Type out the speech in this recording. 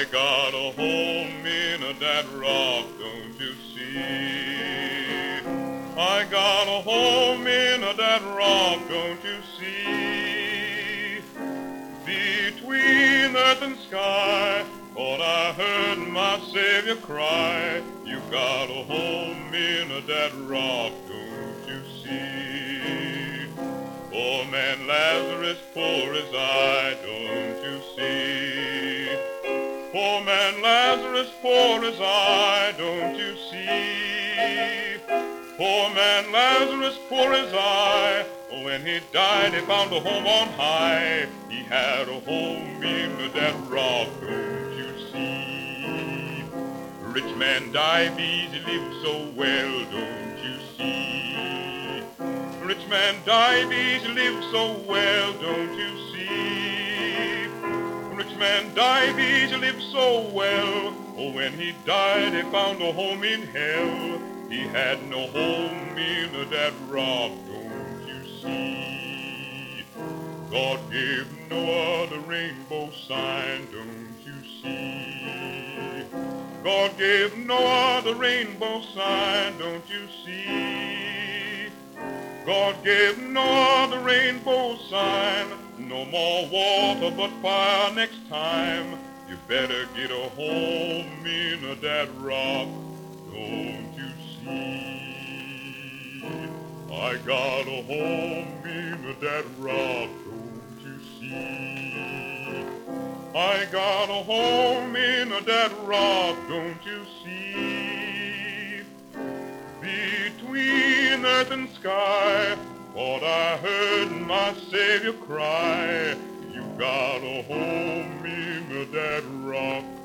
I got a home in that rock, don't you see? I got a home in that rock, don't you see? Between earth and sky, thought I heard my Savior cry. You got a home in that rock, don't you see? Poor man Lazarus, poor as I, don't you see? Poor man Lazarus, poor as I, don't you see? Poor man Lazarus, poor as I, when he died he found a home on high. He had a home in that rock, don't you see? Rich man diabetes, he lived so well, don't you see? Rich man diabetes, he lived so well, don't you see? Rich man diabetes, he lived so well, oh, when he died he found a home in hell. He had no home in that rock, don't you see? God gave Noah the rainbow sign, don't you see? God gave Noah the rainbow sign, don't you see? God gave Noah the rainbow sign. No more water but fire next time. You better get a home in that rock, don't you see? I got a home in that rock, don't you see? I got a home in that rock, don't you see? Between earth and sky, thought I heard my Savior cry. You got a home in that rock,